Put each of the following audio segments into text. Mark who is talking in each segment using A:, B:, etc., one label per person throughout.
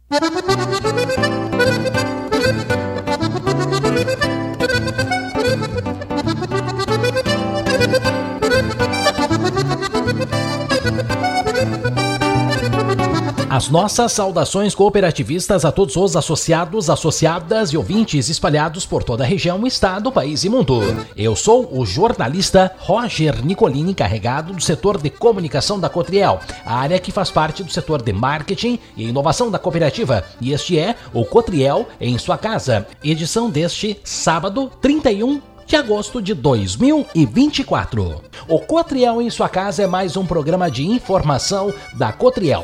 A: As nossas saudações cooperativistas a todos os associados, associadas e ouvintes espalhados por toda a região, estado, país e mundo. Eu sou o jornalista Roger Nicolini, encarregado do setor de comunicação da Cotriel, a área que faz parte do setor de marketing e inovação da cooperativa. E este é o Cotriel em sua casa, edição deste sábado, 31 de agosto de 2024. O Cotriel em sua casa é mais um programa de informação da Cotriel.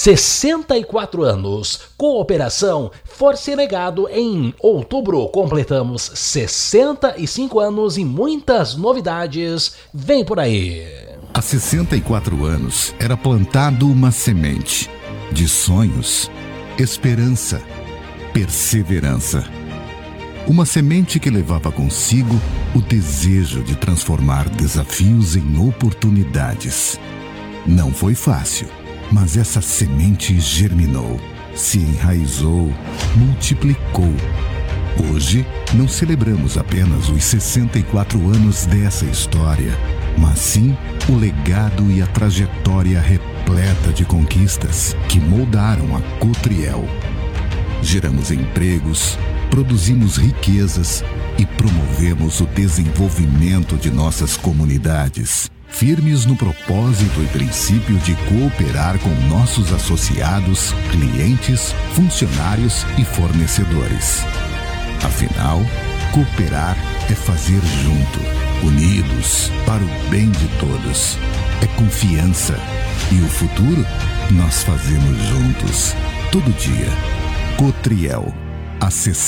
A: 64 anos, cooperação, força e legado. Em outubro completamos 65 anos e muitas novidades vem por aí.
B: Há 64 anos era plantado uma semente de sonhos, esperança, perseverança. Uma semente que levava consigo o desejo de transformar desafios em oportunidades. Não foi fácil, mas essa semente germinou, se enraizou, multiplicou. Hoje, não celebramos apenas os 64 anos dessa história, mas sim o legado e a trajetória repleta de conquistas que moldaram a Cotriel. Geramos empregos, produzimos riquezas e promovemos o desenvolvimento de nossas comunidades, firmes no propósito e princípio de cooperar com nossos associados, clientes, funcionários e fornecedores. Afinal, cooperar é fazer junto, unidos, para o bem de todos. É confiança. E o futuro nós fazemos juntos, todo dia. Cotriel. Há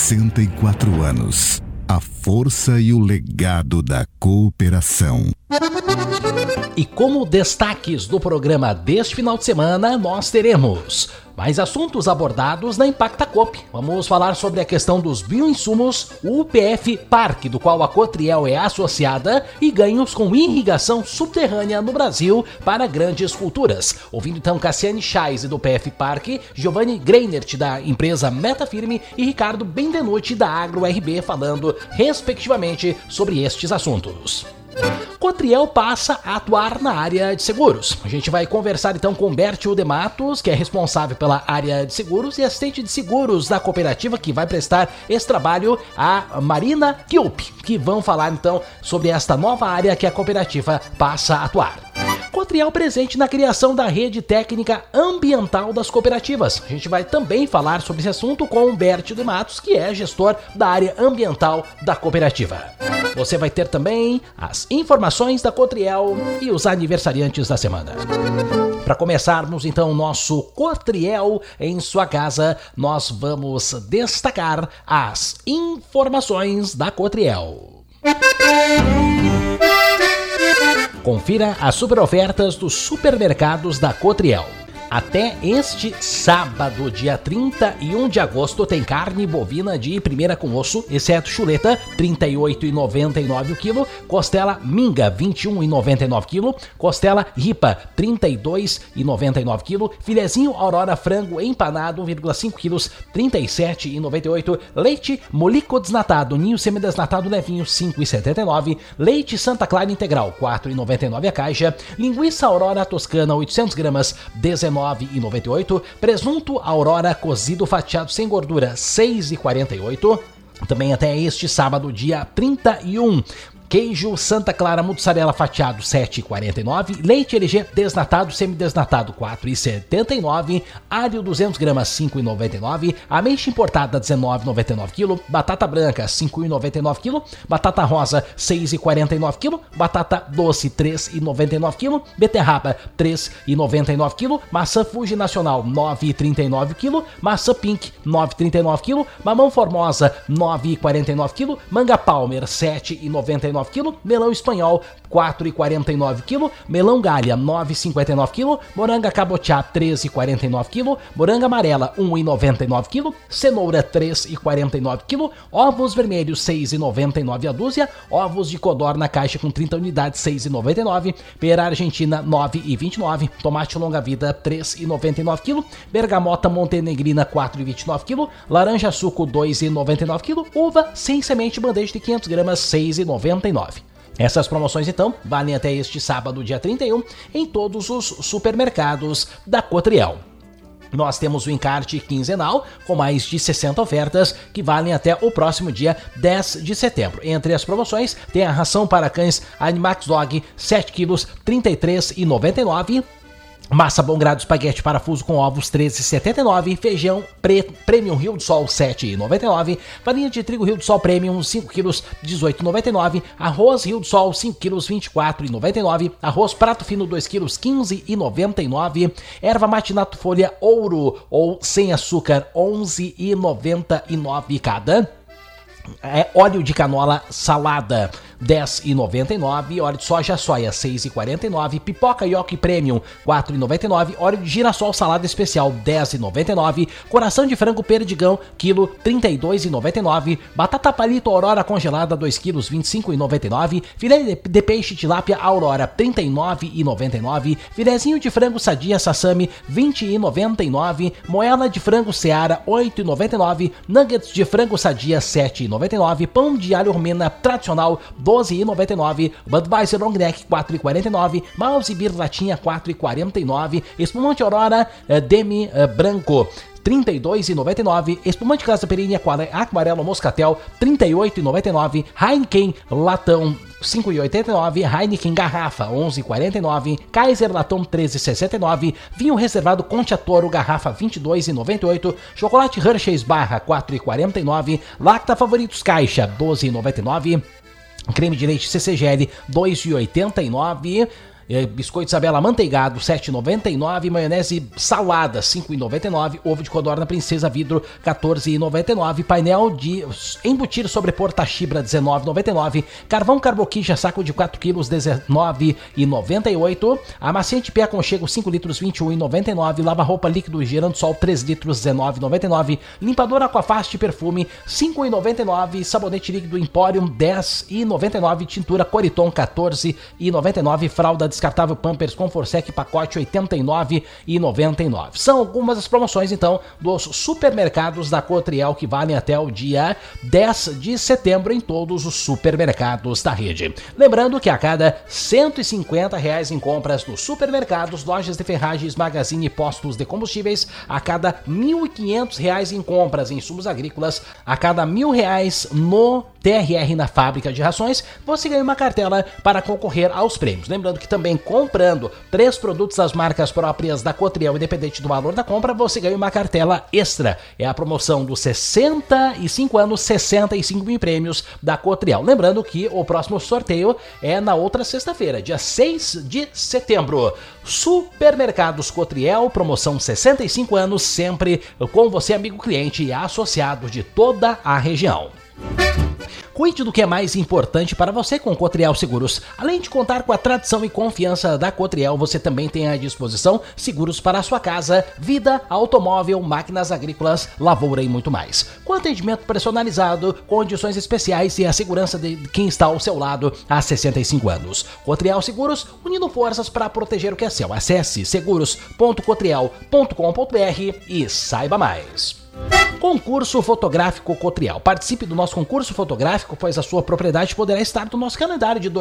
B: 64 anos, a força e o legado da cooperação.
A: E como destaques do programa deste final de semana, nós teremos mais assuntos abordados na Impacta Coop. Vamos falar sobre a questão dos bioinsumos, o UPF Parque, do qual a Cotriel é associada, e ganhos com irrigação subterrânea no Brasil para grandes culturas. Ouvindo então Cassiane Scheisse do UPF Parque, Giovanni Greinert da empresa Meta Firme e Ricardo Benvenuti da Agro RB falando respectivamente sobre estes assuntos. Cotriel passa a atuar na área de seguros. A gente vai conversar então com Bertil de Matos, que é responsável pela área de seguros e assistente de seguros da cooperativa, que vai prestar esse trabalho, a Marina Kilp, que vão falar então sobre esta nova área que a cooperativa passa a atuar. Cotriel presente na criação da rede técnica ambiental das cooperativas. A gente vai também falar sobre esse assunto com o Bertil de Matos, que é gestor da área ambiental da cooperativa. Você vai ter também as informações da Cotriel e os aniversariantes da semana. Para começarmos então o nosso Cotriel em sua casa, nós vamos destacar as informações da Cotriel. Confira as super ofertas dos supermercados da Cotriel. Até este sábado, dia 31 de agosto, tem carne bovina de primeira com osso, exceto chuleta, R$ 38,99 o quilo, costela minga, R$ 21,99 quilo, costela ripa, R$ 32,99 quilo, filezinho Aurora frango empanado, 1,5 quilos, R$ 37,98, leite molico desnatado, ninho semidesnatado levinho, R$ 5,79, leite Santa Clara integral, R$ 4,99 a caixa, linguiça Aurora toscana, 800 gramas, R$ 19,98, presunto Aurora cozido fatiado sem gordura, R$ 6,48. Também até este sábado, dia 31. Queijo Santa Clara mussarela fatiado, R$ 7,49. Leite LG desnatado, semidesnatado, R$ 4,79. Alho 200 gramas, R$ 5,99. Ameixa importada, R$ 19,99 kg. Batata branca, R$ 5,99 kg. Batata rosa, R$ 6,49 kg. Batata doce, R$ 3,99 kg. Beterraba, R$ 3,99 kg. Maçã Fuji Nacional, R$ 9,39 kg. Maçã Pink, R$ 9,39 kg. Mamão Formosa, R$ 9,49 kg. Manga Palmer, R$ 7,99 9,99 kg, melão espanhol 4,49 kg, melão galha 9,59 kg, moranga cabotiá 13,49 kg, moranga amarela 1,99 kg, cenoura 3,49 kg, ovos vermelhos 6,99 a dúzia, ovos de codorna caixa com 30 unidades 6,99, pera argentina 9,29, tomate longa-vida 3,99 kg, bergamota montenegrina 4,29 kg, laranja suco 2,99 kg, uva sem semente bandeja de 500 gramas 6,99. Essas promoções, então, valem até este sábado, dia 31, em todos os supermercados da Cotriel. Nós temos o encarte quinzenal, com mais de 60 ofertas, que valem até o próximo dia 10 de setembro. Entre as promoções, tem a ração para cães Animax Dog, 7 quilos, R$ 33,99. Massa bom grado espaguete parafuso com ovos 13,79, feijão Premium Rio do Sol 7,99, farinha de trigo Rio do Sol Premium 5 kg 18,99, arroz Rio do Sol 5 kg 24,99, arroz prato fino 2 kg 15,99, erva mate nato folha ouro ou sem açúcar 11,99 cada. Óleo de canola salada 10,99, óleo de soja soia 6,49, pipoca Yoki Premium 4,99, óleo de girassol salada especial 10,99, coração de frango perdigão quilo 32,99, batata palito Aurora congelada 2 kg 25,99, filé de peixe tilápia Aurora 39,99, filezinho de frango sadia Sassami 20,99, moela de frango Seara 8,99, nuggets de frango sadia 7,99, pão de alho romena tradicional 12,99, Budweiser Long Neck 4,49, Mouse Beer latinha 4,49, espumante Aurora Demi Branco 32,99, espumante Casa Perini Aquarelo Moscatel 38,99, Heineken Latão 5,89, Heineken Garrafa 11,49, Kaiser Latão 13,69, vinho reservado Concha Toro Garrafa 22,98, chocolate Hershey's Barra 4,49, Lacta Favoritos Caixa 12,99, creme de leite CCGL 2,89, biscoito Isabela manteigado 7,99, maionese salada 5,99, ovo de codorna Princesa Vidro 14,99, painel de embutir sobre porta-chibra 19,99, carvão carboquija saco de 4 kg 19,98, amaciante pé aconchego 5 litros 21,99, lava-roupa líquido Giransol 3 litros 19,99, limpador Aquafast perfume 5,99, sabonete líquido Emporium 10,99, tintura Coriton 14,99, fralda descartável Pampers com Forsec pacote 89,99. São algumas das promoções, então, dos supermercados da Cotriel que valem até o dia 10 de setembro em todos os supermercados da rede. Lembrando que a cada R$ 150 em compras nos supermercados, lojas de ferragens, magazine e postos de combustíveis, a cada R$ 1.500 em compras em insumos agrícolas, a cada R$ 1.000 no TRR na fábrica de rações, você ganha uma cartela para concorrer aos prêmios. Lembrando que também comprando 3 produtos das marcas próprias da Cotriel, independente do valor da compra, você ganha uma cartela extra. É a promoção dos 65 anos, 65 mil prêmios da Cotriel. Lembrando que o próximo sorteio é na outra sexta-feira, dia 6 de setembro. Supermercados Cotriel, promoção 65 anos, sempre com você, amigo cliente e associado de toda a região. Cuide do que é mais importante para você com Cotriel Seguros. Além de contar com a tradição e confiança da Cotriel, você também tem à disposição seguros para a sua casa, vida, automóvel, máquinas agrícolas, lavoura e muito mais. Com atendimento personalizado, condições especiais e a segurança de quem está ao seu lado há 65 anos. Cotriel Seguros, unindo forças para proteger o que é seu. Acesse seguros.cotriel.com.br e saiba mais. Concurso Fotográfico Cotriel. Participe do nosso concurso fotográfico, pois a sua propriedade poderá estar no nosso calendário de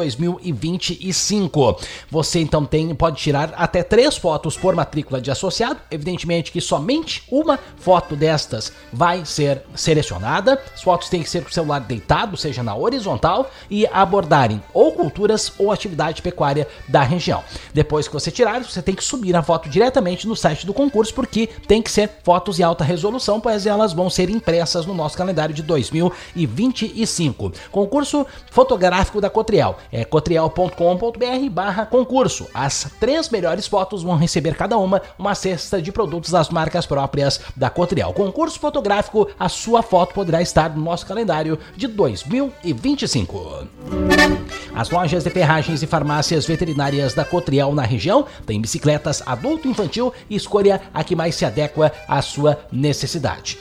A: 2025. Você então pode tirar até 3 fotos por matrícula de associado. Evidentemente que somente uma foto destas vai ser selecionada. As fotos têm que ser com o celular deitado, seja na horizontal, e abordarem ou culturas ou atividade pecuária da região. Depois que você tirar, você tem que subir a foto diretamente no site do concurso, porque tem que ser fotos em alta resolução, pois elas elas vão ser impressas no nosso calendário de 2025. Concurso fotográfico da Cotriel. É cotriel.com.br/concurso. As 3 melhores fotos vão receber cada uma cesta de produtos das marcas próprias da Cotriel. Concurso fotográfico, a sua foto poderá estar no nosso calendário de 2025. As lojas de ferragens e farmácias veterinárias da Cotriel na região têm bicicletas adulto e infantil e escolha a que mais se adequa à sua necessidade.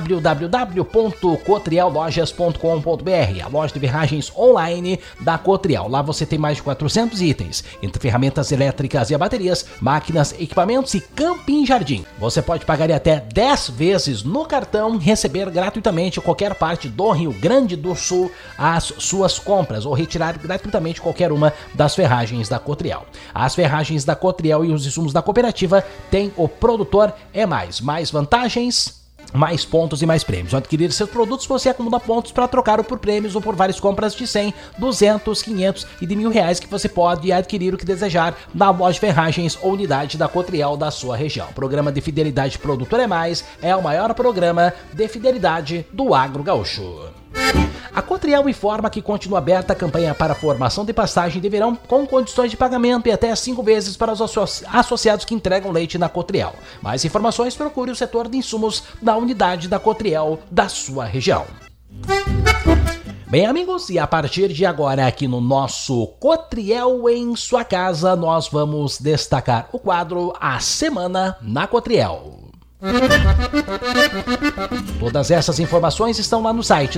A: www.cotriellojas.com.br, a loja de ferragens online da Cotriel. Lá você tem mais de 400 itens, entre ferramentas elétricas e baterias, máquinas, equipamentos e camping jardim. Você pode pagar até 10 vezes no cartão e receber gratuitamente em qualquer parte do Rio Grande do Sul as suas compras ou retirar gratuitamente qualquer uma das ferragens da Cotriel. As ferragens da Cotriel e os insumos da cooperativa têm o produtor é mais vantagens, mais pontos e mais prêmios. Ao adquirir seus produtos, você acumula pontos para trocar por prêmios ou por várias compras de 100, 200, 500 e de R$1.000 que você pode adquirir o que desejar na loja de ferragens ou unidade da Cotriel da sua região. O programa de fidelidade Produtor é Mais é o maior programa de fidelidade do agro gaúcho. A Cotriel informa que continua aberta a campanha para formação de pastagem de verão com condições de pagamento e até 5 vezes para os associados que entregam leite na Cotriel. Mais informações, procure o setor de insumos da unidade da Cotriel da sua região. Bem, amigos, e a partir de agora aqui no nosso Cotriel em sua casa, nós vamos destacar o quadro A Semana na Cotriel. Todas essas informações estão lá no site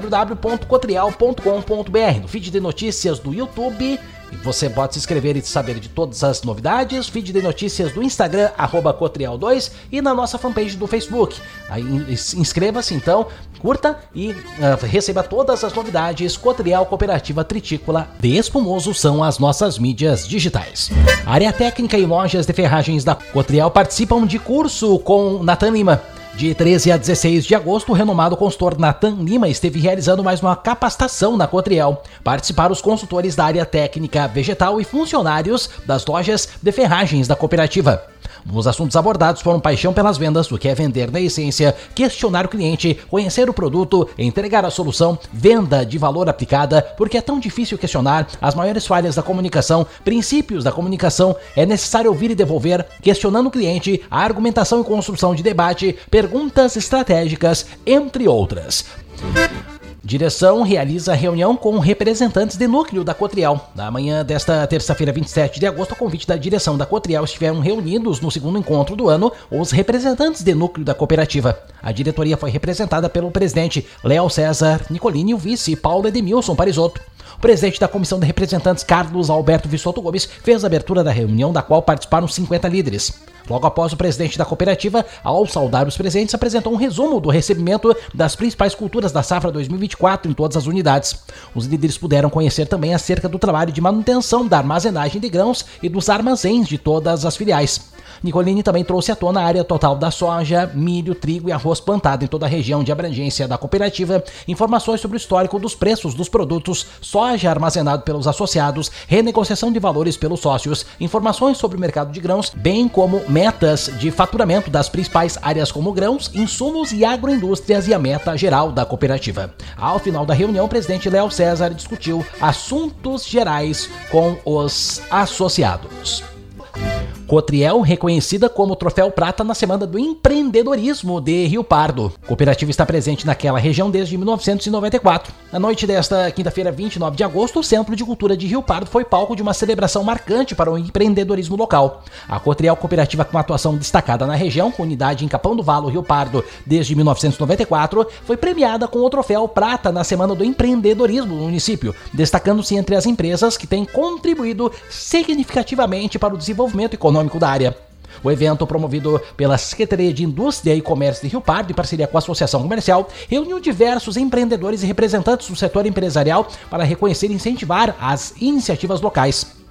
A: www.cotriel.com.br, no feed de notícias do YouTube. E você pode se inscrever e saber de todas as novidades, feed de notícias do Instagram, @Cotriel2 e na nossa fanpage do Facebook. Aí inscreva-se então, curta e receba todas as novidades. Cotriel Cooperativa Tritícola de Espumoso são as nossas mídias digitais. A área técnica e lojas de ferragens da Cotriel participam de curso com Natan Lima. De 13 a 16 de agosto, o renomado consultor Natan Lima esteve realizando mais uma capacitação na Cotriel. Participaram os consultores da área técnica vegetal e funcionários das lojas de ferragens da cooperativa. Os assuntos abordados foram paixão pelas vendas, o que é vender na essência, questionar o cliente, conhecer o produto, entregar a solução, venda de valor aplicada, porque é tão difícil questionar, as maiores falhas da comunicação, princípios da comunicação, é necessário ouvir e devolver, questionando o cliente, a argumentação e construção de debate, perguntas estratégicas, entre outras. Direção realiza reunião com representantes de núcleo da Cotriel. Na manhã desta terça-feira, 27 de agosto, a convite da direção da Cotriel, estiveram reunidos no segundo encontro do ano os representantes de núcleo da cooperativa. A diretoria foi representada pelo presidente Léo César Nicolini e o vice Paulo Edemilson Parisotto. O presidente da comissão de representantes, Carlos Alberto Vissoto Gomes, fez a abertura da reunião, da qual participaram 50 líderes. Logo após, o presidente da cooperativa, ao saudar os presentes, apresentou um resumo do recebimento das principais culturas da safra 2024 em todas as unidades. Os líderes puderam conhecer também acerca do trabalho de manutenção da armazenagem de grãos e dos armazéns de todas as filiais. Nicolini também trouxe à tona a área total da soja, milho, trigo e arroz plantado em toda a região de abrangência da cooperativa, informações sobre o histórico dos preços dos produtos, soja armazenado pelos associados, renegociação de valores pelos sócios, informações sobre o mercado de grãos, bem como metas de faturamento das principais áreas como grãos, insumos e agroindústrias e a meta geral da cooperativa. Ao final da reunião, o presidente Léo César discutiu assuntos gerais com os associados. Cotriel, reconhecida como Troféu Prata na Semana do Empreendedorismo de Rio Pardo. A cooperativa está presente naquela região desde 1994. Na noite desta quinta-feira, 29 de agosto, o Centro de Cultura de Rio Pardo foi palco de uma celebração marcante para o empreendedorismo local. A Cotriel, cooperativa com atuação destacada na região, com unidade em Capão do Valo, Rio Pardo, desde 1994, foi premiada com o Troféu Prata na Semana do Empreendedorismo no município, destacando-se entre as empresas que têm contribuído significativamente para o desenvolvimento econômico da área. O evento, promovido pela Secretaria de Indústria e Comércio de Rio Pardo, em parceria com a Associação Comercial, reuniu diversos empreendedores e representantes do setor empresarial para reconhecer e incentivar as iniciativas locais.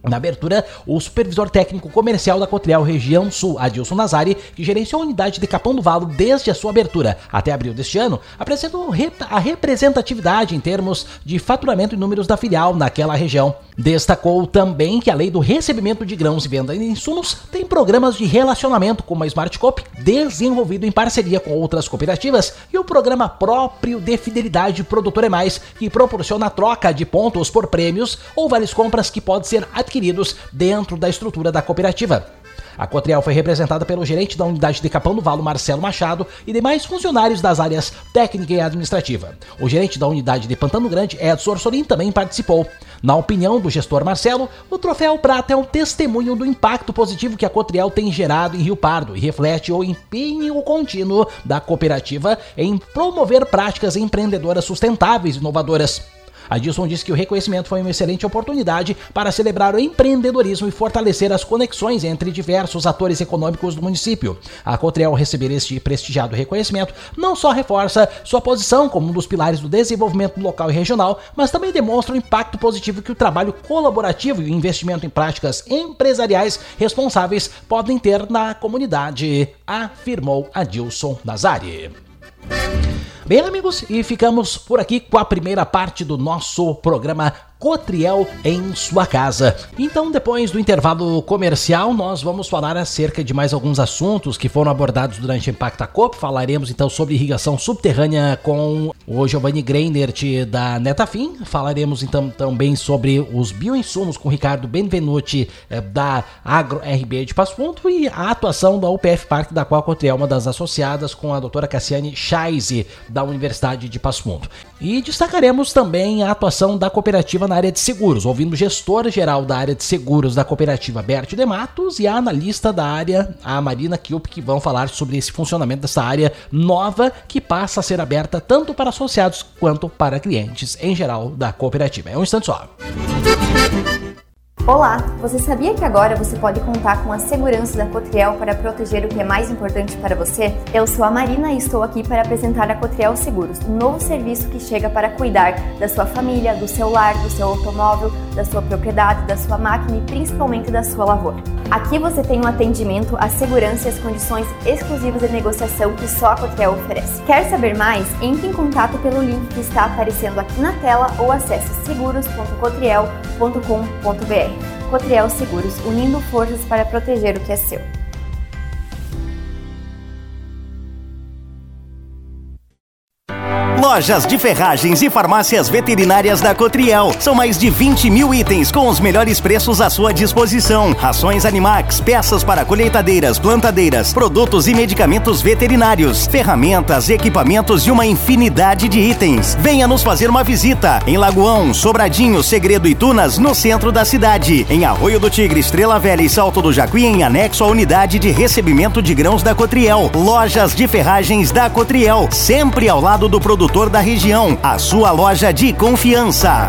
A: Na abertura, o supervisor técnico comercial da Cotriel Região Sul, Adilson Nazari, que gerenciou a unidade de Capão do Valo desde a sua abertura até abril deste ano, apresentou a representatividade em termos de faturamento e números da filial naquela região. Destacou também que a lei do recebimento de grãos e venda de insumos tem programas de relacionamento como a Smart Coop, desenvolvido em parceria com outras cooperativas, e o programa próprio de fidelidade Produtor é Mais, que proporciona a troca de pontos por prêmios ou vales compras que podem ser adquiridos dentro da estrutura da cooperativa. A Cotriel foi representada pelo gerente da unidade de Capão do Valo, Marcelo Machado, e demais funcionários das áreas técnica e administrativa. O gerente da unidade de Pantano Grande, Edson Orsolin, também participou. Na opinião do gestor Marcelo, o Troféu Prata é um testemunho do impacto positivo que a Cotriel tem gerado em Rio Pardo e reflete o empenho contínuo da cooperativa em promover práticas empreendedoras sustentáveis e inovadoras. Adilson disse que o reconhecimento foi uma excelente oportunidade para celebrar o empreendedorismo e fortalecer as conexões entre diversos atores econômicos do município. A Cotriel receber este prestigiado reconhecimento não só reforça sua posição como um dos pilares do desenvolvimento local e regional, mas também demonstra o impacto positivo que o trabalho colaborativo e o investimento em práticas empresariais responsáveis podem ter na comunidade, afirmou Adilson Nazari. Bem, amigos, e ficamos por aqui com a primeira parte do nosso programa Cotriel em sua casa. Então, depois do intervalo comercial, nós vamos falar acerca de mais alguns assuntos que foram abordados durante a Impacta Coop. Falaremos então sobre irrigação subterrânea com o Giovanni Greinert da Netafim. Falaremos então também sobre os bioinsumos com o Ricardo Benvenuti da Agro RB de Passo Fundo e a atuação da UPF Parque, da qual a Cotriel é uma das associadas, com a doutora Cassiane Scheisse da Universidade de Passo Fundo. E destacaremos também a atuação da cooperativa na área de seguros, ouvindo o gestor-geral da área de seguros da cooperativa, Bertio de Matos, e a analista da área, a Marina Kilp, que vão falar sobre esse funcionamento dessa área nova que passa a ser aberta tanto para associados quanto para clientes em geral da cooperativa. É um instante só.
C: Olá, você sabia que agora você pode contar com a segurança da Cotriel para proteger o que é mais importante para você? Eu sou a Marina e estou aqui para apresentar a Cotriel Seguros, um novo serviço que chega para cuidar da sua família, do seu lar, do seu automóvel, da sua propriedade, da sua máquina e principalmente da sua lavoura. Aqui você tem um atendimento, a segurança e as condições exclusivas de negociação que só a Cotriel oferece. Quer saber mais? Entre em contato pelo link que está aparecendo aqui na tela ou acesse seguros.cotriel.com.br. Cotriel Seguros, unindo forças para proteger o que é seu.
D: Lojas de ferragens e farmácias veterinárias da Cotriel. São mais de 20 mil itens com os melhores preços à sua disposição. Rações Animax, peças para colheitadeiras, plantadeiras, produtos e medicamentos veterinários, ferramentas, equipamentos e uma infinidade de itens. Venha nos fazer uma visita em Lagoão, Sobradinho, Segredo e Tunas, no centro da cidade. Em Arroio do Tigre, Estrela Velha e Salto do Jacuí, em anexo à unidade de recebimento de grãos da Cotriel. Lojas de ferragens da Cotriel, sempre ao lado do produtor da região, a sua loja de confiança.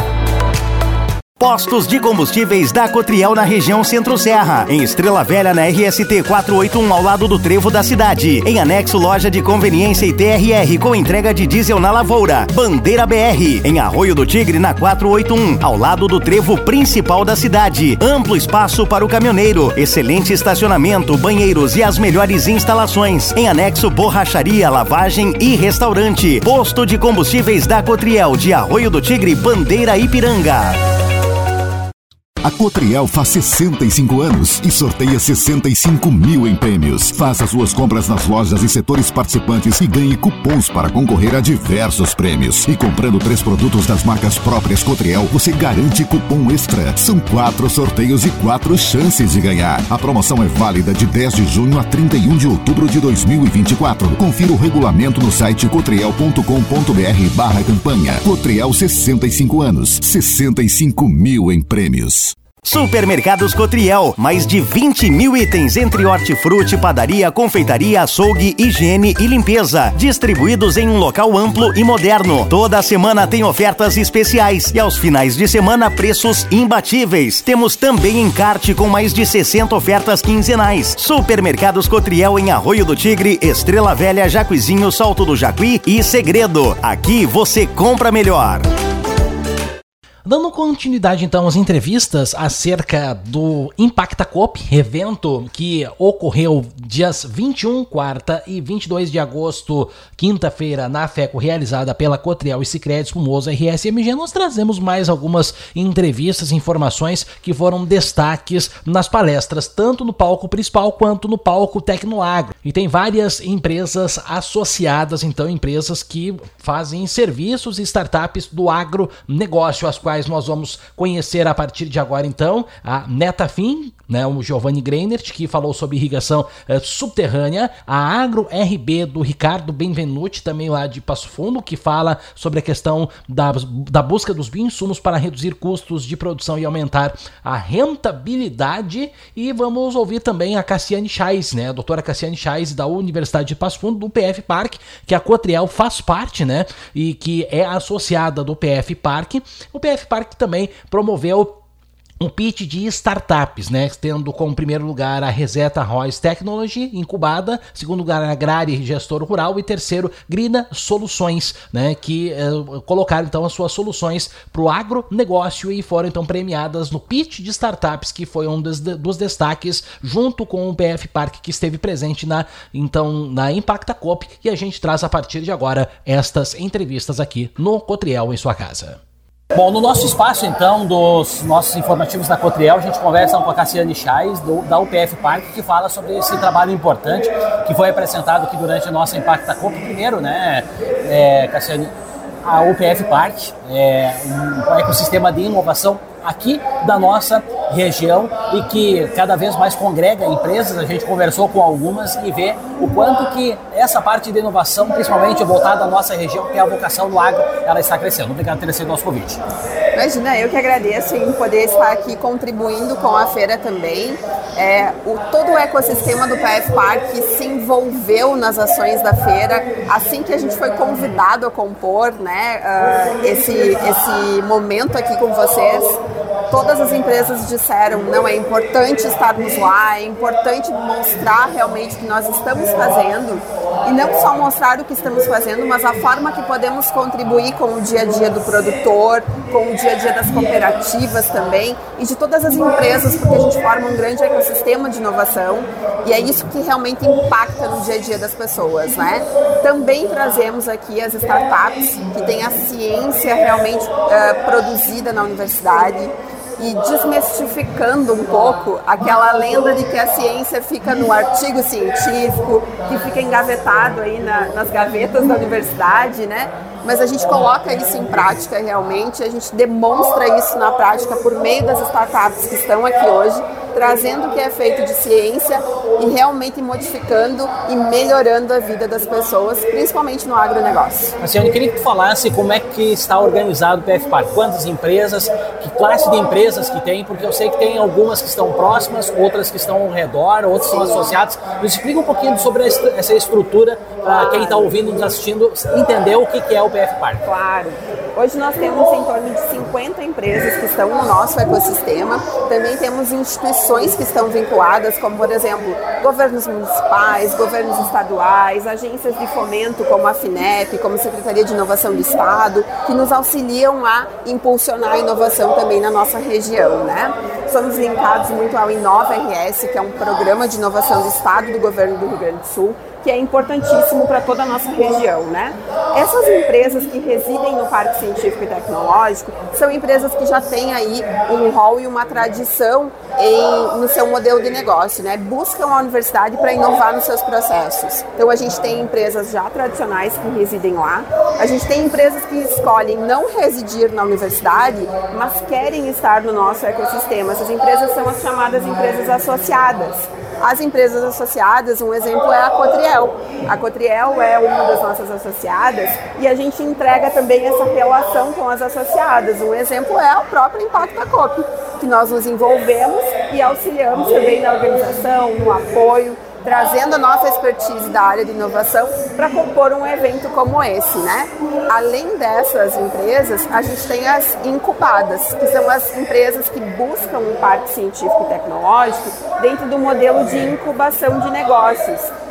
D: Postos de combustíveis da Cotriel na região Centro-Serra. Em Estrela Velha, na RST 481, ao lado do trevo da cidade. Em anexo, loja de conveniência e TRR, com entrega de diesel na Lavoura. Bandeira BR. Em Arroio do Tigre, na 481, ao lado do trevo principal da cidade. Amplo espaço para o caminhoneiro. Excelente estacionamento, banheiros e as melhores instalações. Em anexo, borracharia, lavagem e restaurante. Posto de combustíveis da Cotriel, de Arroio do Tigre, Bandeira Ipiranga.
B: A Cotriel faz 65 anos e sorteia 65 mil em prêmios. Faça suas compras nas lojas e setores participantes e ganhe cupons para concorrer a diversos prêmios. E comprando 3 produtos das marcas próprias Cotriel, você garante cupom extra. São 4 sorteios e 4 chances de ganhar. A promoção é válida de 10 de junho a 31 de outubro de 2024. Confira o regulamento no site cotriel.com.br/campanha. Cotriel 65 anos, 65 mil em prêmios.
D: Supermercados Cotriel, mais de 20 mil itens entre hortifruti, padaria, confeitaria, açougue, higiene e limpeza, distribuídos em um local amplo e moderno. Toda semana tem ofertas especiais e aos finais de semana preços imbatíveis. Temos também encarte com mais de 60 ofertas quinzenais. Supermercados Cotriel em Arroio do Tigre, Estrela Velha, Jacuizinho, Salto do Jacuí e Segredo. Aqui você compra melhor.
A: Dando continuidade então às entrevistas acerca do Impacta Coop, evento que ocorreu dias 21, quarta e 22 de agosto, quinta-feira, na FECO, realizada pela Cotriel e Sicredi Espumoso RSMG, nós trazemos mais algumas entrevistas e informações que foram destaques nas palestras, tanto no palco principal quanto no palco Tecnoagro. E tem várias empresas associadas, então, empresas que fazem serviços e startups do agronegócio, as quais nós vamos conhecer a partir de agora, então, a Netafim, né, o Giovanni Greinert, que falou sobre irrigação subterrânea, a Agro RB do Ricardo Benvenuti, também lá de Passo Fundo, que fala sobre a questão da busca dos bioinsumos para reduzir custos de produção e aumentar a rentabilidade. E vamos ouvir também a Cassiane Chais, né, a doutora Cassiane Chais, da Universidade de Passo Fundo, do PF Park, que a Cotriel faz parte, né, e que é associada do PF Park. O PF Park também promoveu um pitch de startups, né, tendo como primeiro lugar a Reseta Royce Technology, incubada, segundo lugar a Agrária e Gestor Rural e terceiro Grina Soluções, né, que colocaram então as suas soluções para o agronegócio e foram então premiadas no pitch de startups, que foi um dos destaques, junto com o PF Park, que esteve presente na Impacta Coop, e a gente traz a partir de agora estas entrevistas aqui no Cotriel em sua casa. Bom, no nosso espaço, então, dos nossos informativos da Cotriel, a gente conversa com a Cassiane Chais, da UPF Park, que fala sobre esse trabalho importante que foi apresentado aqui durante a nossa Impacta Coop. Primeiro, né, Cassiane, a UPF Park é um ecossistema de inovação aqui da nossa região e que cada vez mais congrega empresas. A gente conversou com algumas e vê o quanto que essa parte de inovação, principalmente voltada à nossa região, que é a vocação do agro, ela está crescendo. Obrigado por ter aceito o nosso convite.
E: Imagina, eu que agradeço em poder estar aqui contribuindo com a feira também. Todo o ecossistema do PF Park se envolveu nas ações da feira, assim que a gente foi convidado a compor, né, esse momento aqui com vocês. Todas as empresas disseram, não, é importante estarmos lá, é importante mostrar realmente o que nós estamos fazendo, e não só mostrar o que estamos fazendo, mas a forma que podemos contribuir com o dia a dia do produtor, com o dia a dia das cooperativas também, e de todas as empresas, porque a gente forma um grande ecossistema de inovação, e é isso que realmente impacta no dia a dia das pessoas, né? Também trazemos aqui as startups, que têm a ciência realmente produzida na universidade, e desmistificando um pouco aquela lenda de que a ciência fica no artigo científico, que fica engavetado aí nas gavetas da universidade, né? Mas a gente coloca isso em prática realmente, a gente demonstra isso na prática por meio das startups que estão aqui hoje, trazendo o que é feito de ciência e realmente modificando e melhorando a vida das pessoas, principalmente no agronegócio.
A: Cassiane, eu queria que tu falasse como é que está organizado o PF Park, quantas empresas, que classe de empresas que tem, porque eu sei que tem algumas que estão próximas, outras que estão ao redor, outras são associadas. Nos explica um pouquinho sobre essa estrutura para quem está ouvindo, nos assistindo, entender o que é o PF Park.
E: Claro. Hoje nós temos em torno de 50 empresas que estão no nosso ecossistema. Também temos instituições que estão vinculadas, como, por exemplo, governos municipais, governos estaduais, agências de fomento como a FINEP, como a Secretaria de Inovação do Estado, que nos auxiliam a impulsionar a inovação também na nossa região, né? Somos linkados muito ao Inova RS, que é um programa de inovação do Estado do governo do Rio Grande do Sul, que é importantíssimo para toda a nossa região, né? Essas empresas que residem no Parque Científico e Tecnológico são empresas que já têm aí um rol e uma tradição no seu modelo de negócio, né? Buscam a universidade para inovar nos seus processos. Então a gente tem empresas já tradicionais que residem lá, a gente tem empresas que escolhem não residir na universidade, mas querem estar no nosso ecossistema. Essas empresas são as chamadas empresas associadas. As empresas associadas, um exemplo é a Cotriel. A Cotriel é uma das nossas associadas e a gente entrega também essa relação com as associadas. Um exemplo é a própria Impacta Coop, que nós nos envolvemos e auxiliamos também na organização, no apoio, trazendo a nossa expertise da área de inovação para compor um evento como esse, né? Além dessas empresas, a gente tem as incubadas, que são as empresas que buscam um parque científico e tecnológico dentro do modelo de incubação de negócios.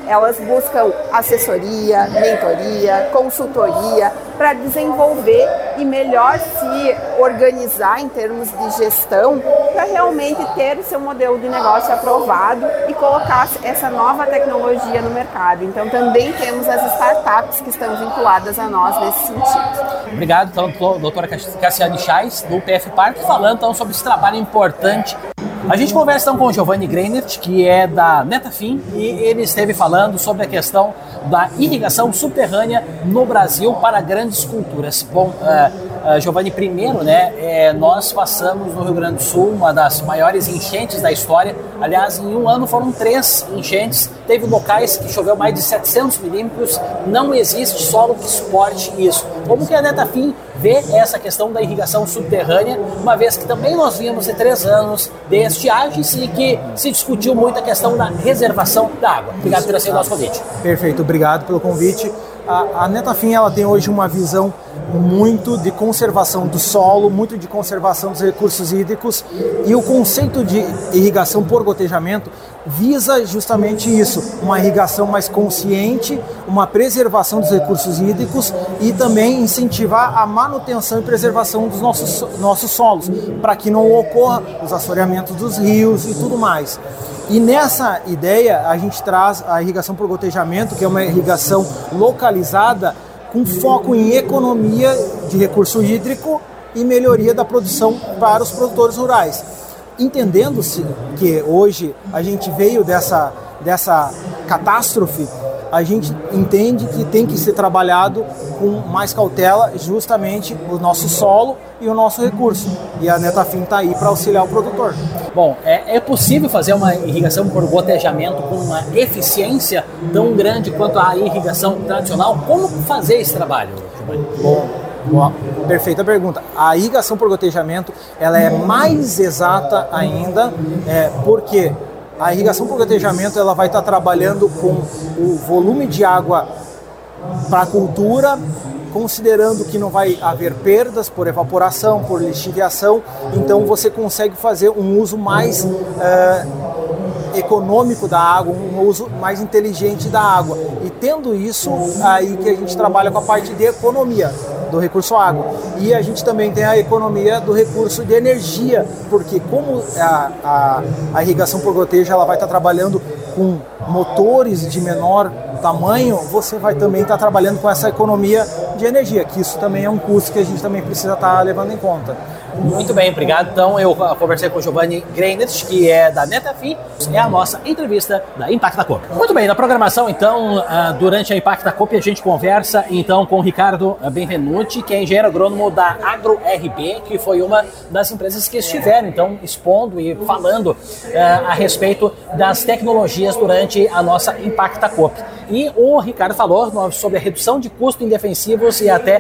E: elas buscam assessoria, mentoria, consultoria para desenvolver e melhor se organizar em termos de gestão para realmente ter o seu modelo de negócio aprovado e colocar essa nova tecnologia no mercado. Então também temos as startups que estão vinculadas a nós nesse sentido.
A: Obrigado, então, doutora Cassiane Chais, do PF Parque, falando então, sobre esse trabalho importante. A gente conversa então com o Giovanni Greinert, que é da Netafim, e ele esteve falando sobre a questão da irrigação subterrânea no Brasil para grandes culturas. Bom, Giovanni, primeiro, nós passamos no Rio Grande do Sul uma das maiores enchentes da história. Aliás, em um ano foram 3 enchentes. Teve locais que choveu mais de 700 milímetros. Não existe solo que suporte isso. Como que a Netafim vê essa questão da irrigação subterrânea, uma vez que também nós vimos de 3 anos de estiagens e que se discutiu muito a questão da reservação da água. Obrigado por aceito o nosso convite.
F: Perfeito, obrigado pelo convite. A Netafim ela tem hoje uma visão muito de conservação do solo, muito de conservação dos recursos hídricos, e o conceito de irrigação por gotejamento visa justamente isso, uma irrigação mais consciente, uma preservação dos recursos hídricos e também incentivar a manutenção e preservação dos nossos solos, para que não ocorra os assoreamentos dos rios e tudo mais. E nessa ideia a gente traz a irrigação por gotejamento, que é uma irrigação localizada com foco em economia de recurso hídrico e melhoria da produção para os produtores rurais. Entendendo-se que hoje a gente veio dessa catástrofe, a gente entende que tem que ser trabalhado com mais cautela justamente o nosso solo e o nosso recurso. E a Netafim está aí para auxiliar o produtor.
A: Bom, é possível fazer uma irrigação por gotejamento com uma eficiência tão grande quanto a irrigação tradicional? Como fazer esse trabalho, Giovanni?
F: Bom, perfeita pergunta. A irrigação por gotejamento ela é mais exata ainda, porque a irrigação por gotejamento ela vai estar trabalhando com o volume de água para a cultura, considerando que não vai haver perdas por evaporação, por lixiviação, então você consegue fazer um uso mais econômico da água, um uso mais inteligente da água. E tendo isso, aí que a gente trabalha com a parte de economia do recurso água. E a gente também tem a economia do recurso de energia, porque como a irrigação por gotejo ela vai estar trabalhando com motores de menor tamanho, você vai também estar trabalhando com essa economia de energia, que isso também é um custo que a gente também precisa estar levando em conta.
A: Muito bem, obrigado. Então eu conversei com o Giovanni Greinert, que é da Netafim, é a nossa entrevista da Impacta Coop. Muito bem, na programação então, durante a Impacta Coop a gente conversa então com o Ricardo Benvenuti, que é engenheiro agrônomo da AgroRB, que foi uma das empresas que estiveram então expondo e falando a respeito das tecnologias durante a nossa Impacta Coop. E o Ricardo falou sobre a redução de custos indefensivos e até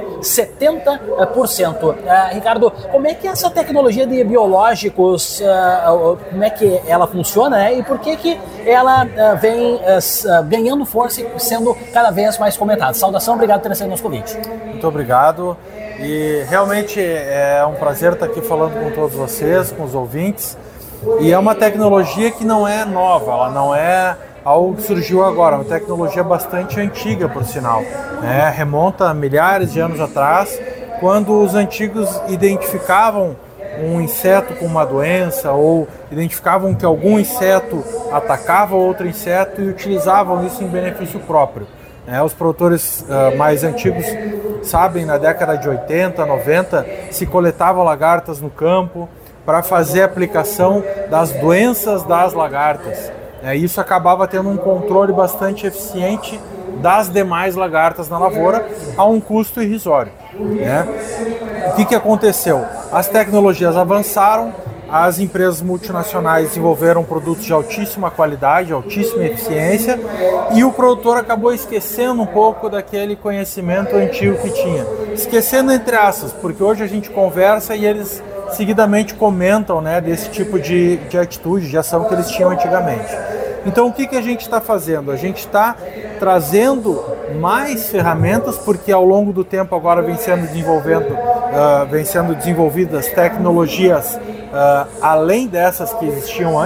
A: 70%. Ricardo, como é que essa tecnologia de biológicos, como é que ela funciona, né? E por que ela vem ganhando força e sendo cada vez mais comentada? Saudação, obrigado por ter aceito o nosso convite.
G: Muito obrigado. E realmente é um prazer estar aqui falando com todos vocês, com os ouvintes. E é uma tecnologia que não é nova, ela não é algo que surgiu agora, uma tecnologia bastante antiga, por sinal. Remonta a milhares de anos atrás, quando os antigos identificavam um inseto com uma doença ou identificavam que algum inseto atacava outro inseto e utilizavam isso em benefício próprio. Os produtores mais antigos sabem, na década de 80, 90, se coletavam lagartas no campo para fazer a aplicação das doenças das lagartas. Isso acabava tendo um controle bastante eficiente das demais lagartas na lavoura a um custo irrisório. O que aconteceu? As tecnologias avançaram, as empresas multinacionais desenvolveram produtos de altíssima qualidade, altíssima eficiência, e o produtor acabou esquecendo um pouco daquele conhecimento antigo que tinha. Esquecendo entre aspas, porque hoje a gente conversa e eles seguidamente comentam desse tipo de atitude, de ação que eles tinham antigamente. Então o que a gente está fazendo? A gente está trazendo mais ferramentas, porque ao longo do tempo agora vem sendo desenvolvidas tecnologias além dessas que existiam antes,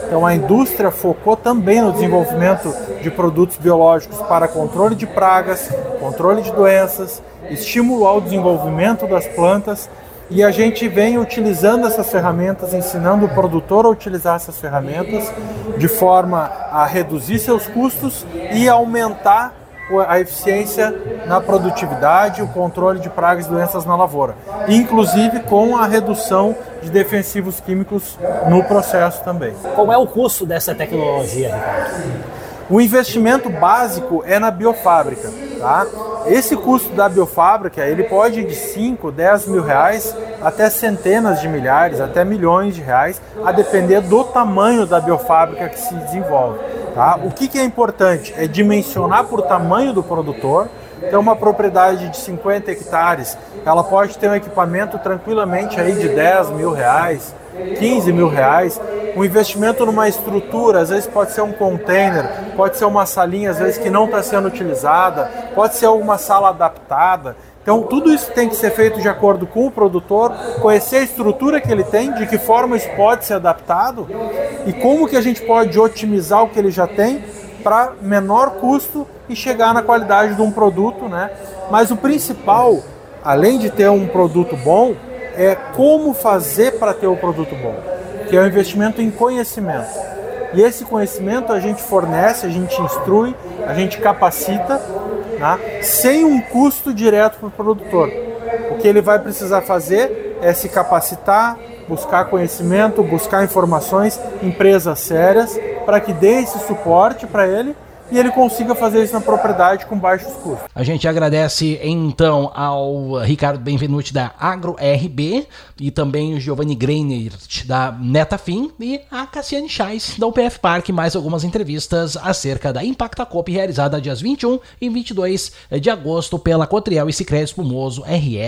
G: Então a indústria focou também no desenvolvimento de produtos biológicos para controle de pragas, controle de doenças, estimulou o desenvolvimento das plantas, e a gente vem utilizando essas ferramentas, ensinando o produtor a utilizar essas ferramentas de forma a reduzir seus custos e aumentar a eficiência na produtividade, o controle de pragas e doenças na lavoura, inclusive com a redução de defensivos químicos no processo também.
A: Qual é o custo dessa tecnologia, Ricardo?
G: O investimento básico é na biofábrica, tá? Esse custo da biofábrica, ele pode ir de 5, 10 mil reais até centenas de milhares, até milhões de reais, a depender do tamanho da biofábrica que se desenvolve, tá? O que é importante é dimensionar por tamanho do produtor. Então, uma propriedade de 50 hectares, ela pode ter um equipamento tranquilamente aí de 10 mil reais, 15 mil reais. O investimento numa estrutura, às vezes pode ser um container, pode ser uma salinha, às vezes que não está sendo utilizada, pode ser uma sala adaptada. Então tudo isso tem que ser feito de acordo com o produtor, conhecer a estrutura que ele tem, de que forma isso pode ser adaptado e como que a gente pode otimizar o que ele já tem para menor custo e chegar na qualidade de um produto, né? Mas o principal, além de ter um produto bom, é como fazer para ter o produto bom, que é o investimento em conhecimento. E esse conhecimento a gente fornece, a gente instrui, a gente capacita, né, sem um custo direto para o produtor. O que ele vai precisar fazer é se capacitar, buscar conhecimento, buscar informações, empresas sérias, para que dê esse suporte para ele e ele consiga fazer isso na propriedade com baixos custos.
A: A gente agradece então ao Ricardo Benvenuti da AgroRB e também o Giovanni Greiner da Netafim e a Cassiane Chais da UPF Parque, mais algumas entrevistas acerca da ImpactaCoop realizada dias 21 e 22 de agosto pela Cotriel e Sicredi Espumoso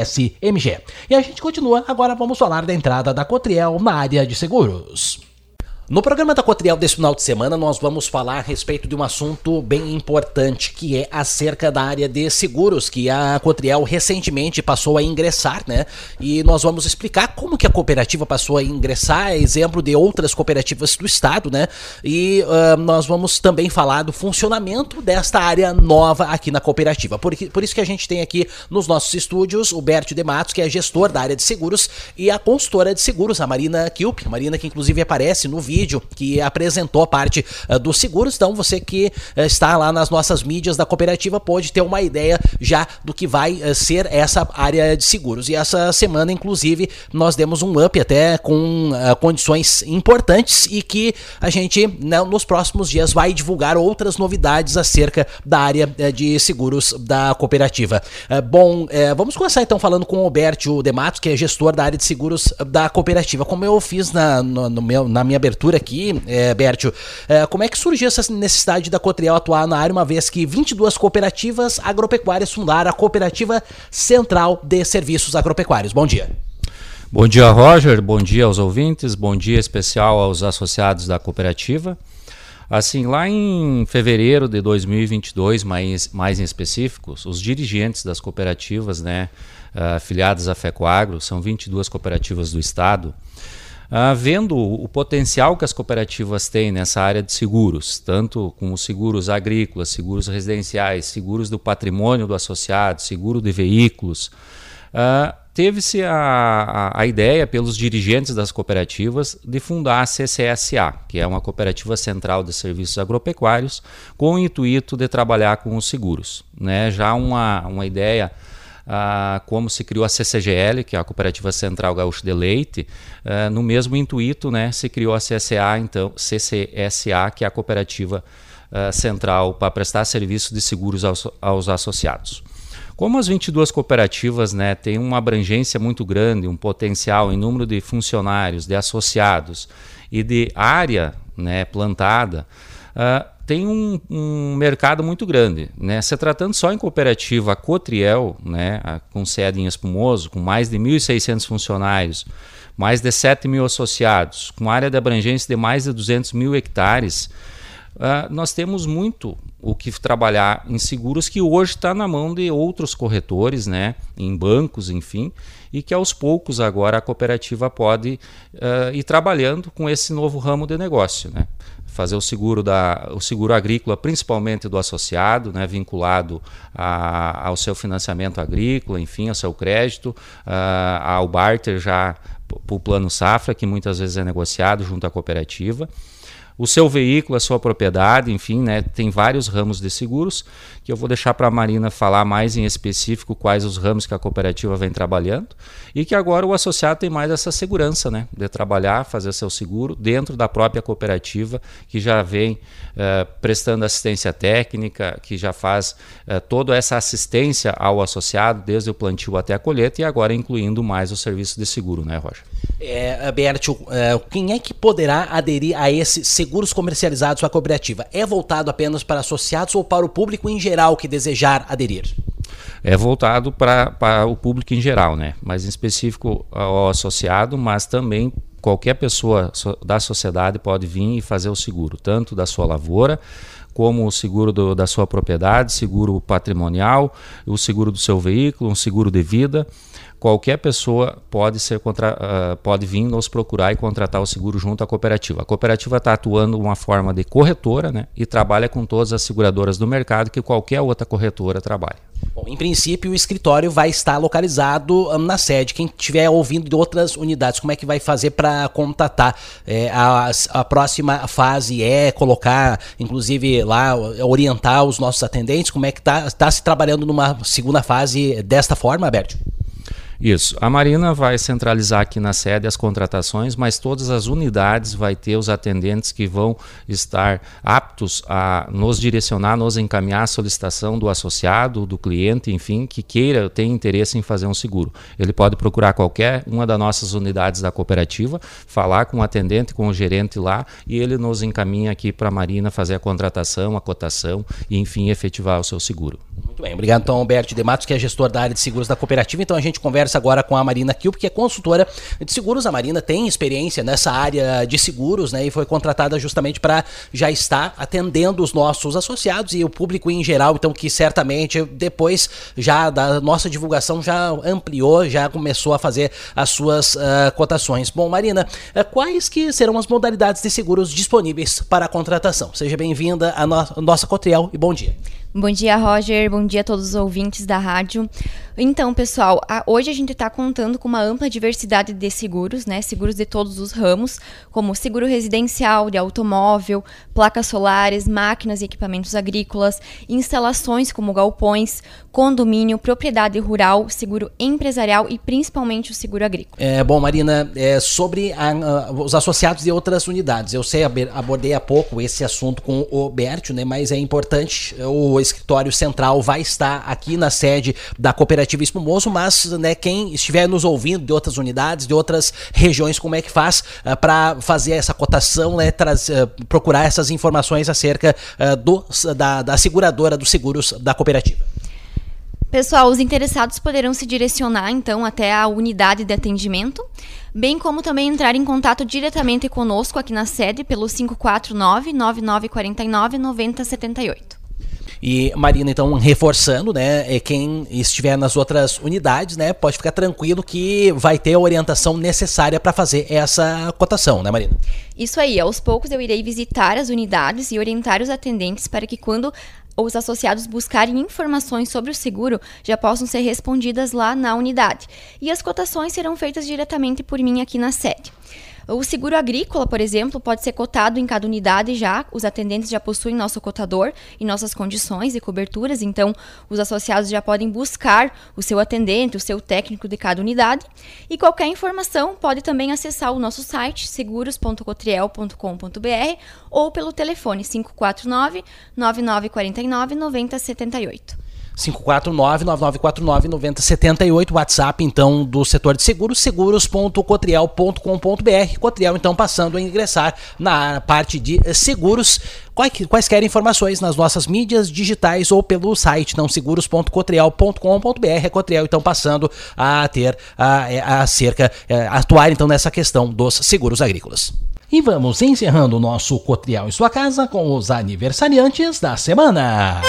A: RS-MG. E a gente continua, agora vamos falar da entrada da Cotriel na área de seguros. No programa da Cotriel desse final de semana, nós vamos falar a respeito de um assunto bem importante, que é acerca da área de seguros, que a Cotriel recentemente passou a ingressar, né? E nós vamos explicar como que a cooperativa passou a ingressar, exemplo de outras cooperativas do estado, né? E nós vamos também falar do funcionamento desta área nova aqui na cooperativa. Por isso que a gente tem aqui nos nossos estúdios o Bércio de Matos, que é gestor da área de seguros, e a consultora de seguros, a Marina Kilp, a Marina que inclusive aparece no vídeo que apresentou a parte dos seguros. Então você que está lá nas nossas mídias da cooperativa pode ter uma ideia já do que vai ser essa área de seguros. E essa semana, inclusive, nós demos um up até com condições importantes e que a gente, né, nos próximos dias vai divulgar outras novidades acerca da área de seguros da cooperativa. Vamos começar então falando com o Bércio de Matos, que é gestor da área de seguros da cooperativa. Como eu fiz na minha abertura aqui, Bércio, como é que surgiu essa necessidade da Cotriel atuar na área, uma vez que 22 cooperativas agropecuárias fundaram a Cooperativa Central de Serviços Agropecuários? Bom dia.
H: Bom dia, Roger, bom dia aos ouvintes, bom dia especial aos associados da cooperativa. Assim, lá em fevereiro de 2022, mais em específicos, os dirigentes das cooperativas, né, afiliadas à FECOAGRO, são 22 cooperativas do estado, vendo o potencial que as cooperativas têm nessa área de seguros, tanto com os seguros agrícolas, seguros residenciais, seguros do patrimônio do associado, seguro de veículos, teve-se a ideia pelos dirigentes das cooperativas de fundar a CCSA, que é uma Cooperativa Central de Serviços Agropecuários, com o intuito de trabalhar com os seguros, né? Já uma ideia... como se criou a CCGL, que é a Cooperativa Central Gaúcha de Leite, no mesmo intuito, né, se criou a CCSA, que é a Cooperativa Central para prestar serviço de seguros aos associados. Como as 22 cooperativas, né, têm uma abrangência muito grande, um potencial em número de funcionários, de associados e de área, né, plantada, tem um mercado muito grande, né? Se tratando só em cooperativa, a Cotriel, né, com sede em Espumoso, com mais de 1.600 funcionários, mais de 7 mil associados, com área de abrangência de mais de 200 mil hectares, nós temos muito o que trabalhar em seguros que hoje está na mão de outros corretores, né, em bancos, enfim, e que aos poucos agora a cooperativa pode ir trabalhando com esse novo ramo de negócio, né? Fazer o seguro agrícola, principalmente do associado, né, vinculado ao seu financiamento agrícola, enfim, ao seu crédito, ao barter já para o plano safra, que muitas vezes é negociado junto à cooperativa. O seu veículo, a sua propriedade, enfim, né, tem vários ramos de seguros, que eu vou deixar para a Marina falar mais em específico quais os ramos que a cooperativa vem trabalhando, e que agora o associado tem mais essa segurança, né, de trabalhar, fazer seu seguro dentro da própria cooperativa, que já vem prestando assistência técnica, que já faz toda essa assistência ao associado, desde o plantio até a colheita, e agora incluindo mais o serviço de seguro, né, Roger?
A: Bércio, quem é que poderá aderir a esses seguros comercializados pela cooperativa? É voltado apenas para associados ou para o público em geral que desejar aderir?
H: É voltado para o público em geral, né? Mais em específico ao associado, mas também qualquer pessoa da sociedade pode vir e fazer o seguro, tanto da sua lavoura, como o seguro da sua propriedade, seguro patrimonial, o seguro do seu veículo, um seguro de vida. Qualquer pessoa pode vir nos procurar e contratar o seguro junto à cooperativa. A cooperativa está atuando de uma forma de corretora, né, e trabalha com todas as seguradoras do mercado que qualquer outra corretora trabalha.
A: Bom, em princípio, o escritório vai estar localizado na sede. Quem estiver ouvindo de outras unidades, como é que vai fazer para contatar? A próxima fase é colocar, inclusive, lá, orientar os nossos atendentes? Como é que está se trabalhando numa segunda fase desta forma, Bércio?
H: Isso. A Marina vai centralizar aqui na sede as contratações, mas todas as unidades vai ter os atendentes que vão estar aptos a nos direcionar, nos encaminhar a solicitação do associado, do cliente, enfim, que queira, tenha interesse em fazer um seguro. Ele pode procurar qualquer uma das nossas unidades da cooperativa, falar com o atendente, com o gerente lá, e ele nos encaminha aqui para a Marina fazer a contratação, a cotação e, enfim, efetivar o seu seguro.
A: Muito bem, obrigado então, Alberto de Matos, que é gestor da área de seguros da cooperativa. Então a gente conversa agora com a Marina Kilp, que é consultora de seguros. A Marina tem experiência nessa área de seguros, né, e foi contratada justamente para já estar atendendo os nossos associados e o público em geral, então, que certamente depois já da nossa divulgação já ampliou, já começou a fazer as suas cotações. Bom, Marina, quais que serão as modalidades de seguros disponíveis para a contratação? Seja bem-vinda à nossa Cotriel e bom dia.
I: Bom dia, Roger. Bom dia a todos os ouvintes da rádio. Então, pessoal, hoje a gente está contando com uma ampla diversidade de seguros, né? Seguros de todos os ramos, como seguro residencial, de automóvel, placas solares, máquinas e equipamentos agrícolas, instalações como galpões, condomínio, propriedade rural, seguro empresarial e principalmente o seguro agrícola.
A: Bom, Marina, sobre os associados de outras unidades, eu sei, abordei há pouco esse assunto com o Bércio, né? Mas é importante, o escritório central vai estar aqui na sede da cooperativa Espumoso, mas, né, quem estiver nos ouvindo de outras unidades, de outras regiões, como é que faz para fazer essa cotação, né, procurar essas informações acerca da seguradora dos seguros da cooperativa?
I: Pessoal, os interessados poderão se direcionar, então, até a unidade de atendimento, bem como também entrar em contato diretamente conosco aqui na sede pelo 549-9949-9078.
A: E, Marina, então, reforçando, né, quem estiver nas outras unidades, né, pode ficar tranquilo que vai ter a orientação necessária para fazer essa cotação, né, Marina?
I: Isso aí, aos poucos eu irei visitar as unidades e orientar os atendentes para que quando os associados buscarem informações sobre o seguro, já possam ser respondidas lá na unidade. E as cotações serão feitas diretamente por mim aqui na sede. O seguro agrícola, por exemplo, pode ser cotado em cada unidade já. Os atendentes já possuem nosso cotador e nossas condições e coberturas, então os associados já podem buscar o seu atendente, o seu técnico de cada unidade. E qualquer informação pode também acessar o nosso site seguros.cotriel.com.br ou pelo telefone 549-9949-9078.
A: 549-9949-9078, WhatsApp, então, do setor de seguros, seguros.cotriel.com.br. Cotriel, então, passando a ingressar na parte de seguros. Quaisquer informações nas nossas mídias digitais ou pelo site, então, seguros.cotriel.com.br. A Cotriel, então, passando a ter atuar, então, nessa questão dos seguros agrícolas. E vamos encerrando o nosso Cotriel em sua casa com os aniversariantes da semana.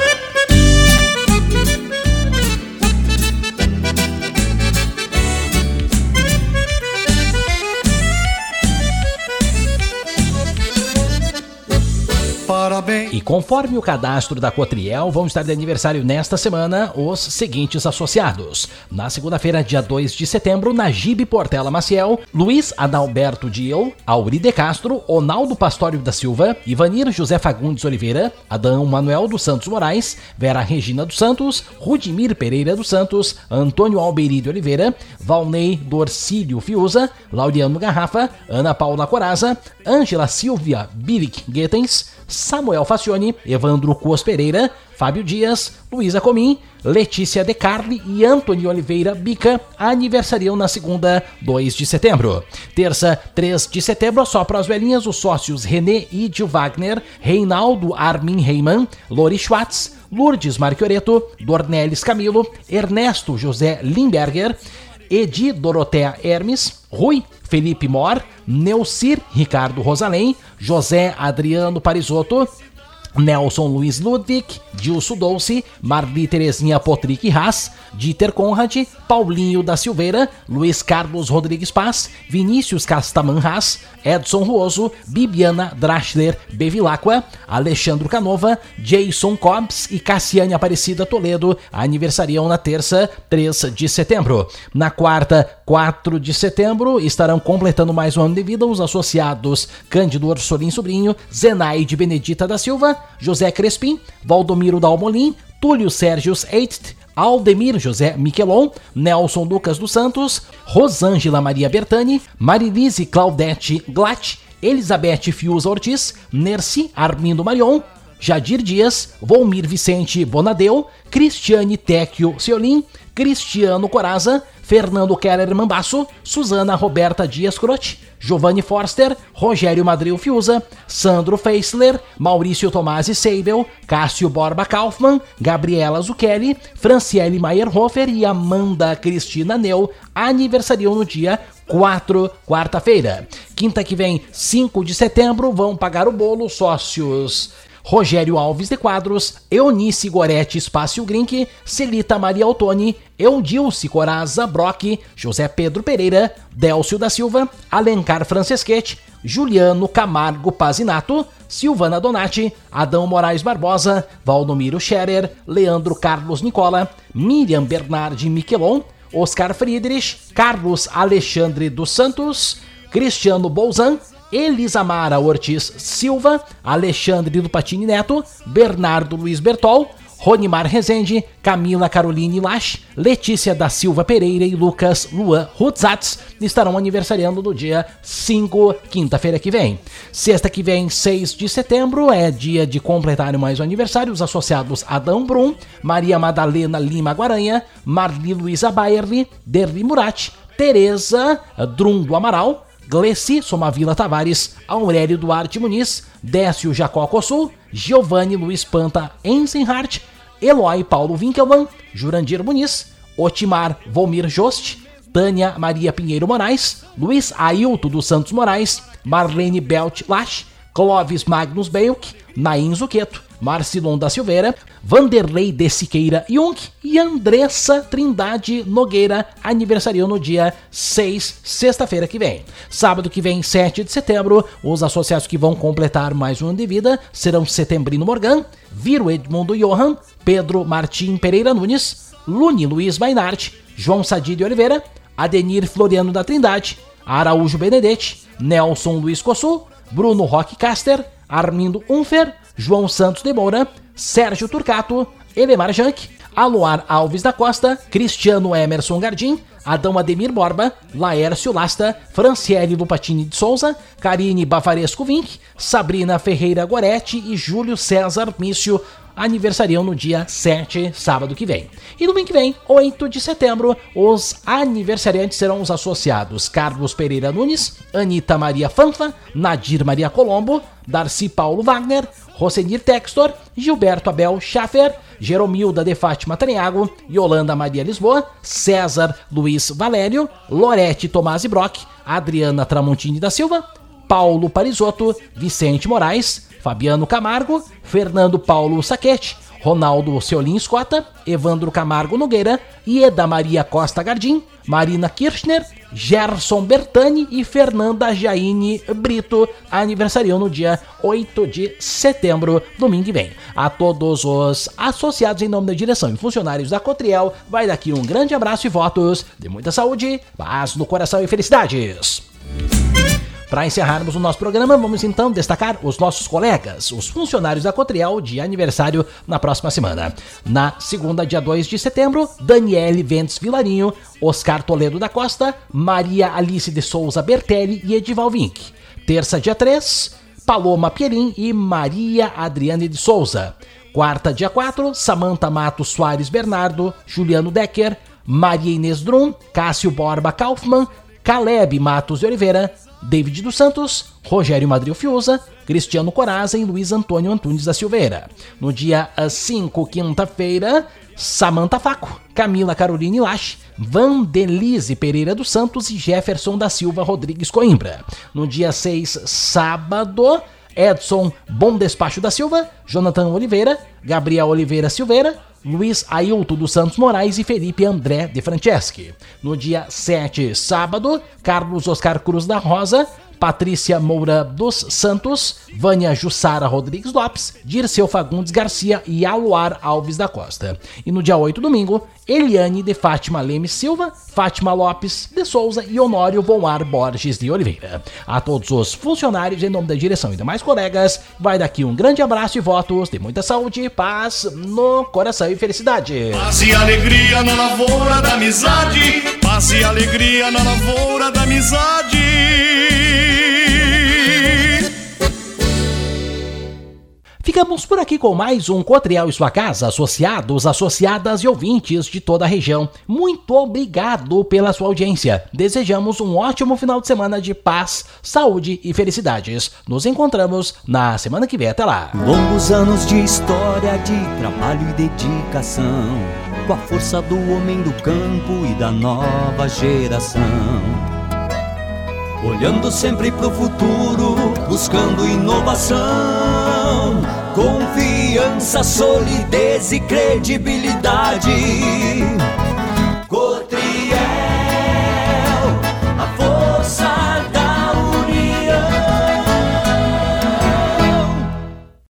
A: E conforme o cadastro da Cotriel, vão estar de aniversário nesta semana os seguintes associados. Na segunda-feira, dia 2 de setembro, Najib Portela Maciel, Luiz Adalberto Diel, Auri de Castro, Onaldo Pastório da Silva, Ivanir José Fagundes Oliveira, Adão Manuel dos Santos Moraes, Vera Regina dos Santos, Rudimir Pereira dos Santos, Antônio Albeiri de Oliveira, Valnei Dorcílio Fiuza, Laureano Garrafa, Ana Paula Coraza, Ângela Silvia Bilic Guetens, Samuel Facione, Evandro Cos Pereira, Fábio Dias, Luísa Comim, Letícia De Carli e Antônio Oliveira Bica aniversariam na segunda, 2 de setembro. Terça, 3 de setembro, só para as velhinhas, os sócios René Idio Wagner, Reinaldo Armin Reimann, Lori Schwartz, Lourdes Marchioreto, Dornelis Camilo, Ernesto José Limberger, Edi Dorotea Hermes, Rui Felipe Mor, Neucir Ricardo Rosalém, José Adriano Parisotto, Nelson Luiz Ludwig, Dilso Dolce, Marli Terezinha Potrick Haas, Dieter Conrad, Paulinho da Silveira, Luiz Carlos Rodrigues Paz, Vinícius Castaman Haas, Edson Ruoso, Bibiana Drachler Bevilacqua, Alexandro Canova, Jason Cobbs e Cassiane Aparecida Toledo aniversariam na terça, 3 de setembro. Na quarta, 4 de setembro, estarão completando mais um ano de vida os associados Cândido Orsolim Sobrinho, Zenaide Benedita da Silva, José Crespim, Valdomiro Dalmolin, Túlio Sérgios Eicht, Aldemir José Miquelon, Nelson Lucas dos Santos, Rosângela Maria Bertani, Marilise Claudete Glatt, Elizabeth Fiuza Ortiz, Nerci Armindo Marion, Jadir Dias, Volmir Vicente Bonadeu, Cristiane Tecchio Ceolim, Cristiano Coraza, Fernando Keller Mambasso, Suzana Roberta Dias Croce, Giovanni Forster, Rogério Madril Fiuza, Sandro Feisler, Maurício Tomasi Seibel, Cássio Borba Kaufmann, Gabriela Zucchelli, Franciele Meyerhofer e Amanda Cristina Neu aniversariam no dia 4, quarta-feira. Quinta que vem, 5 de setembro, vão pagar o bolo sócios Rogério Alves de Quadros, Eunice Goretti Spácio Grinck, Celita Maria Altoni, Eudilce Coraza Brock, José Pedro Pereira, Délcio da Silva, Alencar Franceschetti, Juliano Camargo Pazinato, Silvana Donati, Adão Moraes Barbosa, Valdomiro Scherer, Leandro Carlos Nicola, Miriam Bernardi Miquelon, Oscar Friedrich, Carlos Alexandre dos Santos, Cristiano Bolzan, Elisamara Ortiz Silva, Alexandre do Patini Neto, Bernardo Luiz Bertol, Ronimar Rezende, Camila Caroline Lasch, Letícia da Silva Pereira e Lucas Luan Rutzatz estarão aniversariando no dia 5, quinta-feira que vem. Sexta que vem, 6 de setembro, é dia de completar mais um aniversário. Os associados Adão Brum, Maria Madalena Lima Guaranha, Marli Luiza Bayerli, Derli Murat, Tereza Drum do Amaral, Glessi Somavila Tavares, Aurélio Duarte Muniz, Décio Jacó Cossul, Giovanni Luiz Panta Ensenhart, Eloy Paulo Winkelmann, Jurandir Muniz, Otimar Volmir Jost, Tânia Maria Pinheiro Moraes, Luiz Ailton dos Santos Moraes, Marlene Belt Lasch, Clóvis Magnus Belk, Naim Zuqueto, Marcilon da Silveira, Vanderlei de Siqueira Jung e Andressa Trindade Nogueira aniversariam no dia 6, sexta-feira que vem. Sábado que vem, 7 de setembro, os associados que vão completar mais um ano de vida serão Setembrino Morgan, Viro Edmundo Johan, Pedro Martim Pereira Nunes, Luni Luiz Mainart, João Sadi de Oliveira, Adenir Floriano da Trindade, Araújo Benedetti, Nelson Luiz Cossul, Bruno Roque Caster, Armindo Unfer, João Santos de Moura, Sérgio Turcato, Elemar Janck, Aloar Alves da Costa, Cristiano Emerson Gardim, Adão Ademir Borba, Laércio Lasta, Franciele Lupatini de Souza, Karine Bavaresco Vinck, Sabrina Ferreira Goretti e Júlio César Mício aniversariam no dia 7, sábado que vem. E no domingo que vem, 8 de setembro, os aniversariantes serão os associados Carlos Pereira Nunes, Anita Maria Fanfa, Nadir Maria Colombo, Darcy Paulo Wagner, Rosenir Textor, Gilberto Abel Schaffer, Jeromilda de Fátima Treniago, Yolanda Maria Lisboa, César Luiz Valério, Lorete Tomasi Brock, Adriana Tramontini da Silva, Paulo Parisotto, Vicente Moraes, Fabiano Camargo, Fernando Paulo Saquete, Ronaldo Ceolim Escota, Evandro Camargo Nogueira, Ieda Maria Costa Gardim, Marina Kirchner, Gerson Bertani e Fernanda Jaine Brito, aniversariam no dia 8 de setembro, domingo que vem. A todos os associados, em nome da direção e funcionários da Cotriel, vai daqui um grande abraço e votos de muita saúde, paz no coração e felicidades. Para encerrarmos o nosso programa, vamos então destacar os nossos colegas, os funcionários da Cotriel, de aniversário na próxima semana. Na segunda, dia 2 de setembro, Daniele Ventes Vilarinho, Oscar Toledo da Costa, Maria Alice de Souza Bertelli e Edival Vink. Terça, dia 3, Paloma Pierin e Maria Adriane de Souza. Quarta, dia 4, Samantha Matos Soares Bernardo, Juliano Decker, Maria Inês Drum, Cássio Borba Kaufmann, Caleb Matos de Oliveira, David dos Santos, Rogério Madril Fiuza, Cristiano Coraza e Luiz Antônio Antunes da Silveira. No dia 5, quinta-feira, Samantha Faco, Camila Caroline Lache, Vandelise Pereira dos Santos e Jefferson da Silva Rodrigues Coimbra. No dia 6, sábado, Edson Bom Despacho da Silva, Jonathan Oliveira, Gabriel Oliveira Silveira, Luiz Ailton dos Santos Moraes e Felipe André de Franceschi. No dia 7, sábado, Carlos Oscar Cruz da Rosa, Patrícia Moura dos Santos, Vânia Jussara Rodrigues Lopes, Dirceu Fagundes Garcia e Aluar Alves da Costa. E no dia 8, domingo, Eliane de Fátima Leme Silva, Fátima Lopes de Souza e Honório Voar Borges de Oliveira. A todos os funcionários, em nome da direção e demais colegas, vai daqui um grande abraço e votos de muita saúde, paz no coração e felicidade.
J: Paz e alegria na lavoura da amizade, paz e alegria na lavoura da amizade.
A: Ficamos por aqui com mais um Cotriel e Sua Casa, associados, associadas e ouvintes de toda a região. Muito obrigado pela sua audiência. Desejamos um ótimo final de semana de paz, saúde e felicidades. Nos encontramos na semana que vem. Até lá.
K: Longos anos de história, de trabalho e dedicação, com a força do homem do campo e da nova geração. Olhando sempre pro futuro, buscando inovação, confiança, solidez e credibilidade.